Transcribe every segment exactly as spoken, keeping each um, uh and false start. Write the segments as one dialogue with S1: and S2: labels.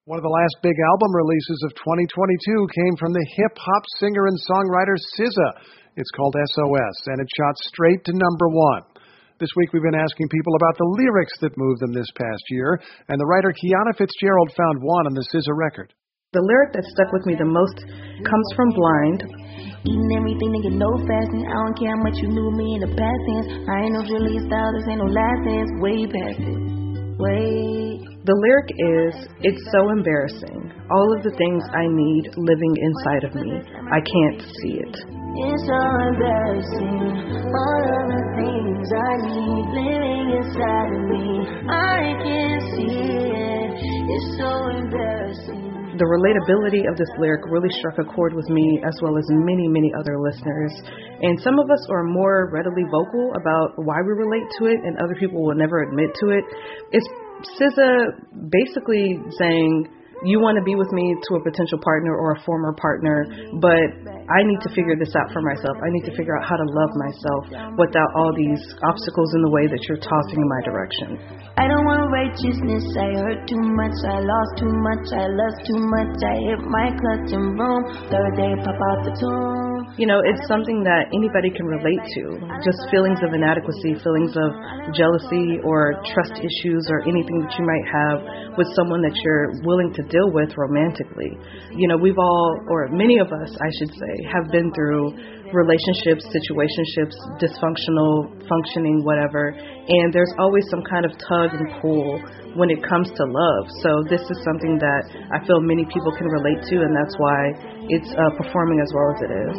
S1: One of the last big album releases of twenty twenty-two came from the hip-hop singer and songwriter S Z A. It's called S O S, and it shot straight to number one. This week we've been asking people about the lyrics that moved them this past year, and the writer Kiana Fitzgerald found one on the S Z A record.
S2: The lyric that stuck with me the most comes from Blind.
S3: Eating everything to get no fasting. I don't care how much you knew me in the past tense. I ain't no Julia style, this ain't no last dance. Way past it. Way.
S2: The lyric is, it's so embarrassing. All of the things I need living inside of me. I can't see it.
S3: It's so embarrassing. All of the things I need living inside of me. I can't see it. It's so embarrassing.
S2: The relatability of this lyric really struck a chord with me, as well as many, many other listeners. And some of us are more readily vocal about why we relate to it, and other people will never admit to it. It's S Z A basically saying, you want to be with me to a potential partner or a former partner, but I need to figure this out for myself. I need to figure out how to love myself without all these obstacles in the way that you're tossing in my direction.
S3: I don't want righteousness. I hurt too much. I lost too much. I lost too much. I hit my clutch and boom. Third day, pop out the tomb.
S2: You know, it's something that anybody can relate to. Just feelings of inadequacy, feelings of jealousy or trust issues or anything that you might have with someone that you're willing to deal with romantically. You know, we've all, or many of us, I should say, have been through relationships, situationships, dysfunctional, functioning, whatever, and there's always some kind of tug and pull when it comes to love. So this is something that I feel many people can relate to, and that's why it's uh, performing as well as it is.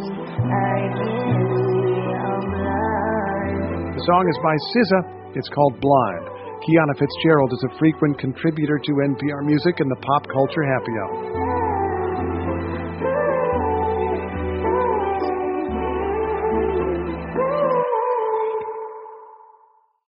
S1: The song is by S Z A. It's called Blind. Kiana Fitzgerald is a frequent contributor to N P R Music and the Pop Culture Happy Hour.